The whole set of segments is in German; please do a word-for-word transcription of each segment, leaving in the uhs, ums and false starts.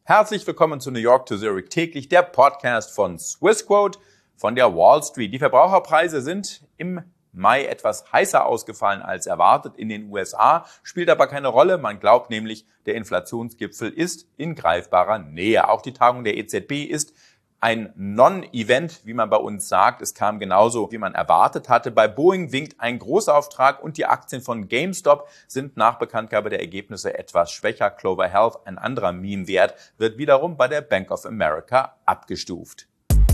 Herzlich willkommen zu New York to Zurich täglich, der Podcast von Swissquote von der Wall Street. Die Verbraucherpreise sind im Mai etwas heißer ausgefallen als erwartet in den U S A, spielt aber keine Rolle. Man glaubt nämlich, der Inflationsgipfel ist in greifbarer Nähe. Auch die Tagung der E Z B ist ein Non-Event, wie man bei uns sagt. Es kam genauso, wie man erwartet hatte. Bei Boeing winkt ein Großauftrag und die Aktien von GameStop sind nach Bekanntgabe der Ergebnisse etwas schwächer. Clover Health, ein anderer Meme-Wert, wird wiederum bei der Bank of America abgestuft.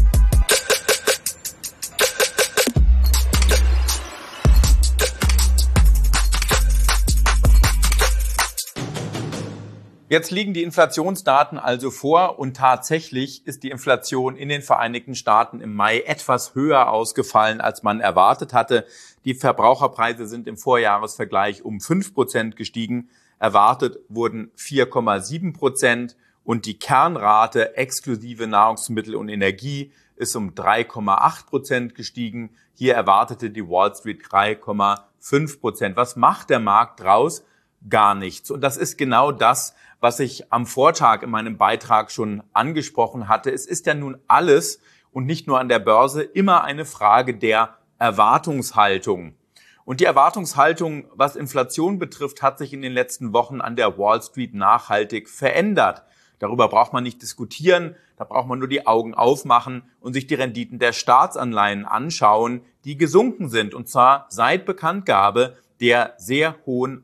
Jetzt liegen die Inflationsdaten also vor und tatsächlich ist die Inflation in den Vereinigten Staaten im Mai etwas höher ausgefallen, als man erwartet hatte. Die Verbraucherpreise sind im Vorjahresvergleich um fünf Prozent gestiegen. Erwartet wurden vier Komma sieben Prozent und die Kernrate exklusive Nahrungsmittel und Energie ist um drei Komma acht Prozent gestiegen. Hier erwartete die Wall Street drei Komma fünf Prozent. Was macht der Markt draus? Gar nichts. Und das ist genau das, was ich am Vortag in meinem Beitrag schon angesprochen hatte. Es ist ja nun alles und nicht nur an der Börse immer eine Frage der Erwartungshaltung. Und die Erwartungshaltung, was Inflation betrifft, hat sich in den letzten Wochen an der Wall Street nachhaltig verändert. Darüber braucht man nicht diskutieren, da braucht man nur die Augen aufmachen und sich die Renditen der Staatsanleihen anschauen, die gesunken sind. Und zwar seit Bekanntgabe der sehr hohen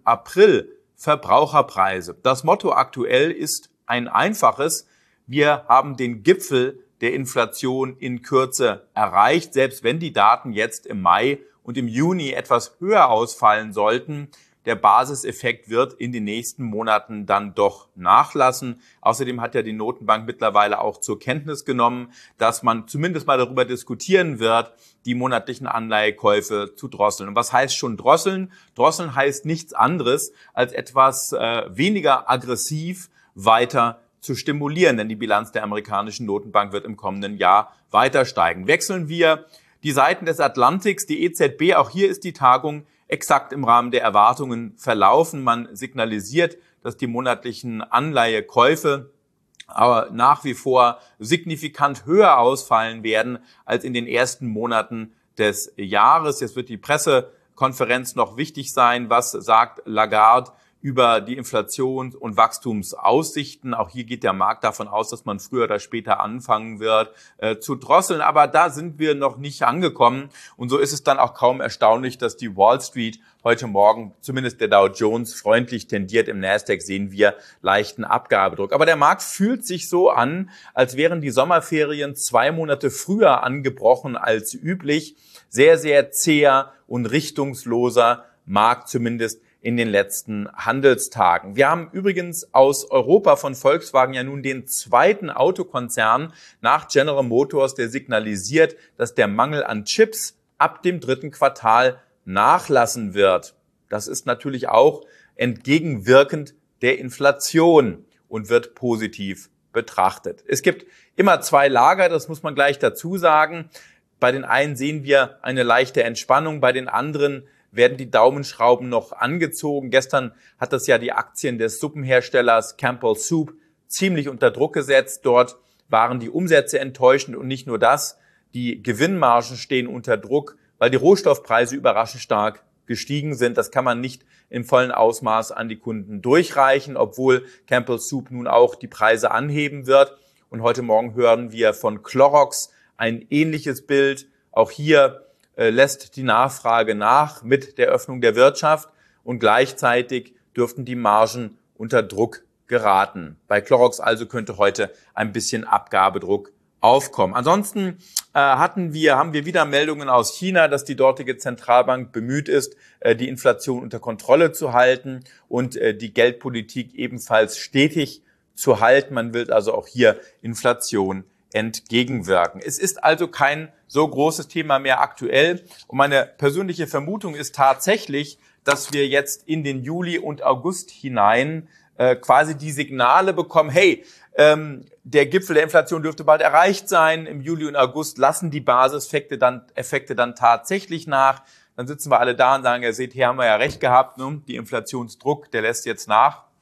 April-Verbraucherpreise. Das Motto aktuell ist ein einfaches: Wir haben den Gipfel der Inflation in Kürze erreicht. Selbst wenn die Daten jetzt im Mai und im Juni etwas höher ausfallen sollten, der Basiseffekt wird in den nächsten Monaten dann doch nachlassen. Außerdem hat ja die Notenbank mittlerweile auch zur Kenntnis genommen, dass man zumindest mal darüber diskutieren wird, die monatlichen Anleihekäufe zu drosseln. Und was heißt schon drosseln? Drosseln heißt nichts anderes, als etwas äh, weniger aggressiv weiter zu stimulieren, denn die Bilanz der amerikanischen Notenbank wird im kommenden Jahr weiter steigen. Wechseln wir die Seiten des Atlantiks, die E Z B, auch hier ist die Tagung exakt im Rahmen der Erwartungen verlaufen. Man signalisiert, dass die monatlichen Anleihekäufe aber nach wie vor signifikant höher ausfallen werden als in den ersten Monaten des Jahres. Jetzt wird die Pressekonferenz noch wichtig sein. Was sagt Lagarde über die Inflations- und Wachstumsaussichten? Auch hier geht der Markt davon aus, dass man früher oder später anfangen wird äh, zu drosseln. Aber da sind wir noch nicht angekommen. Und so ist es dann auch kaum erstaunlich, dass die Wall Street heute Morgen, zumindest der Dow Jones, freundlich tendiert. Im Nasdaq sehen wir leichten Abgabedruck. Aber der Markt fühlt sich so an, als wären die Sommerferien zwei Monate früher angebrochen als üblich. Sehr, sehr zäher und richtungsloser Markt, zumindest in den letzten Handelstagen. Wir haben übrigens aus Europa von Volkswagen ja nun den zweiten Autokonzern nach General Motors, der signalisiert, dass der Mangel an Chips ab dem dritten Quartal nachlassen wird. Das ist natürlich auch entgegenwirkend der Inflation und wird positiv betrachtet. Es gibt immer zwei Lager, das muss man gleich dazu sagen. Bei den einen sehen wir eine leichte Entspannung, bei den anderen werden die Daumenschrauben noch angezogen. Gestern hat das ja die Aktien des Suppenherstellers Campbell Soup ziemlich unter Druck gesetzt. Dort waren die Umsätze enttäuschend und nicht nur das. Die Gewinnmargen stehen unter Druck, weil die Rohstoffpreise überraschend stark gestiegen sind. Das kann man nicht im vollen Ausmaß an die Kunden durchreichen, obwohl Campbell Soup nun auch die Preise anheben wird. Und heute Morgen hören wir von Clorox ein ähnliches Bild. Auch hier lässt die Nachfrage nach mit der Öffnung der Wirtschaft und gleichzeitig dürften die Margen unter Druck geraten. Bei Clorox also könnte heute ein bisschen Abgabedruck aufkommen. Ansonsten äh, hatten wir, haben wir wieder Meldungen aus China, dass die dortige Zentralbank bemüht ist, äh, die Inflation unter Kontrolle zu halten und äh, die Geldpolitik ebenfalls stetig zu halten. Man will also auch hier Inflation entgegenwirken. Es ist also kein so großes Thema mehr aktuell. Und meine persönliche Vermutung ist tatsächlich, dass wir jetzt in den Juli und August hinein äh, quasi die Signale bekommen, hey, ähm, der Gipfel der Inflation dürfte bald erreicht sein. Im Juli und August lassen die Basiseffekte dann, Effekte dann tatsächlich nach. Dann sitzen wir alle da und sagen, ja, seht, hier haben wir ja recht gehabt, ne? Die Inflationsdruck, der lässt jetzt nach.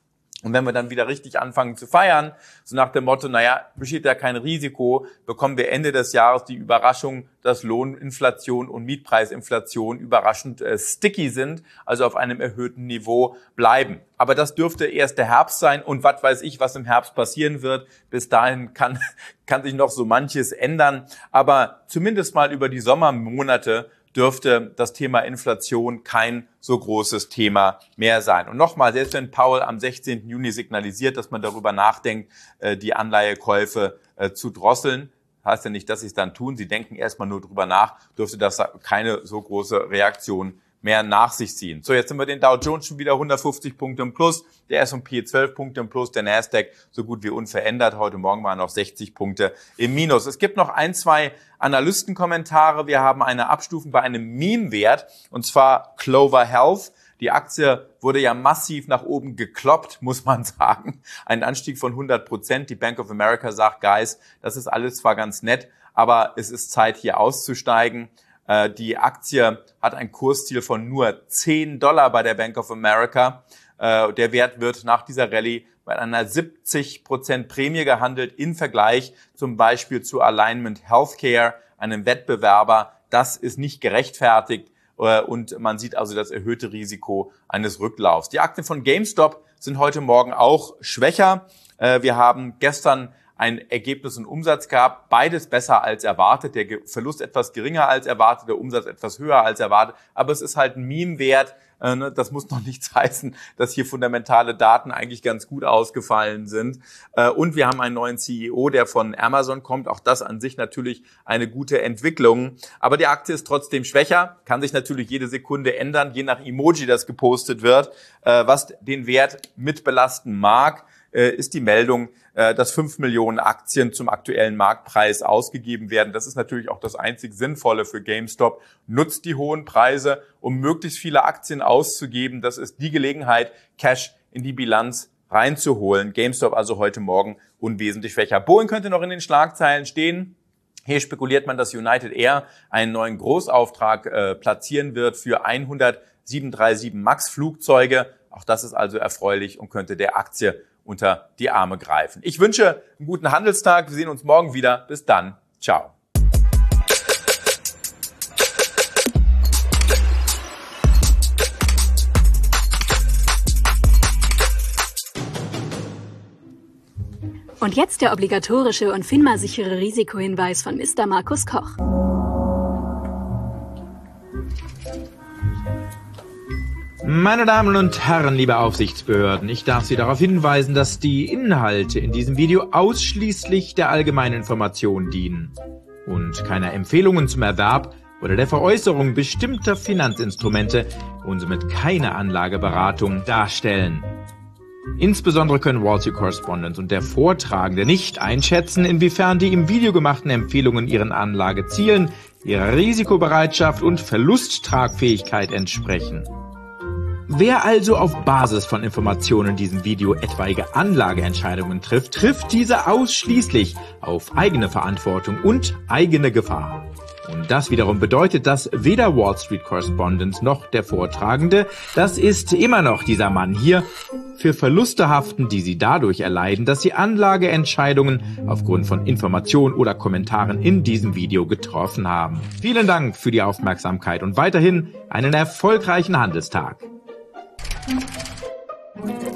Und wenn wir dann wieder richtig anfangen zu feiern, so nach dem Motto, naja, besteht ja kein Risiko, bekommen wir Ende des Jahres die Überraschung, dass Lohninflation und Mietpreisinflation überraschend äh, sticky sind, also auf einem erhöhten Niveau bleiben. Aber das dürfte erst der Herbst sein und was weiß ich, was im Herbst passieren wird. Bis dahin kann, kann sich noch so manches ändern. Aber zumindest mal über die Sommermonate dürfte das Thema Inflation kein so großes Thema mehr sein. Und nochmal, selbst wenn Powell am sechzehnten Juni signalisiert, dass man darüber nachdenkt, die Anleihekäufe zu drosseln, heißt ja nicht, dass sie es dann tun. Sie denken erstmal nur drüber nach, dürfte das keine so große Reaktion mehr nach sich ziehen. So, jetzt sind wir den Dow Jones schon wieder hundertfünfzig Punkte im Plus, der S und P zwölf Punkte im Plus, der Nasdaq so gut wie unverändert. Heute Morgen waren noch sechzig Punkte im Minus. Es gibt noch ein, zwei Analystenkommentare. Wir haben eine Abstufung bei einem Meme-Wert, und zwar Clover Health. Die Aktie wurde ja massiv nach oben gekloppt, muss man sagen. Ein Anstieg von hundert Prozent. Die Bank of America sagt, Guys, das ist alles zwar ganz nett, aber es ist Zeit, hier auszusteigen. Die Aktie hat ein Kursziel von nur zehn Dollar bei der Bank of America. Der Wert wird nach dieser Rallye bei einer siebzig Prozent Prämie gehandelt im Vergleich zum Beispiel zu Alignment Healthcare, einem Wettbewerber. Das ist nicht gerechtfertigt und man sieht also das erhöhte Risiko eines Rücklaufs. Die Aktien von GameStop sind heute Morgen auch schwächer. Wir haben gestern ein Ergebnis und Umsatz gab, beides besser als erwartet, der Verlust etwas geringer als erwartet, der Umsatz etwas höher als erwartet, aber es ist halt ein Meme-Wert, das muss noch nichts heißen, dass hier fundamentale Daten eigentlich ganz gut ausgefallen sind. Und wir haben einen neuen C E O, der von Amazon kommt, auch das an sich natürlich eine gute Entwicklung, aber die Aktie ist trotzdem schwächer, kann sich natürlich jede Sekunde ändern, je nach Emoji, das gepostet wird, was den Wert mit belasten mag, ist die Meldung, dass fünf Millionen Aktien zum aktuellen Marktpreis ausgegeben werden. Das ist natürlich auch das einzig Sinnvolle für GameStop. Nutzt die hohen Preise, um möglichst viele Aktien auszugeben. Das ist die Gelegenheit, Cash in die Bilanz reinzuholen. GameStop also heute Morgen unwesentlich schwächer. Boeing könnte noch in den Schlagzeilen stehen. Hier spekuliert man, dass United Air einen neuen Großauftrag äh, platzieren wird für hundert sieben drei sieben MAX Flugzeuge. Auch das ist also erfreulich und könnte der Aktie unter die Arme greifen. Ich wünsche einen guten Handelstag. Wir sehen uns morgen wieder. Bis dann. Ciao. Und jetzt der obligatorische und FINMA-sichere Risikohinweis von Mister Markus Koch. Meine Damen und Herren, liebe Aufsichtsbehörden, ich darf Sie darauf hinweisen, dass die Inhalte in diesem Video ausschließlich der allgemeinen Information dienen und keiner Empfehlungen zum Erwerb oder der Veräußerung bestimmter Finanzinstrumente und somit keine Anlageberatung darstellen. Insbesondere können Wall Street Correspondent und der Vortragende nicht einschätzen, inwiefern die im Video gemachten Empfehlungen ihren Anlagezielen, ihrer Risikobereitschaft und Verlusttragfähigkeit entsprechen. Wer also auf Basis von Informationen in diesem Video etwaige Anlageentscheidungen trifft, trifft diese ausschließlich auf eigene Verantwortung und eigene Gefahr. Und das wiederum bedeutet, dass weder Wall Street Correspondent noch der Vortragende, das ist immer noch dieser Mann hier, für Verluste haften, die sie dadurch erleiden, dass sie Anlageentscheidungen aufgrund von Informationen oder Kommentaren in diesem Video getroffen haben. Vielen Dank für die Aufmerksamkeit und weiterhin einen erfolgreichen Handelstag. Thank you.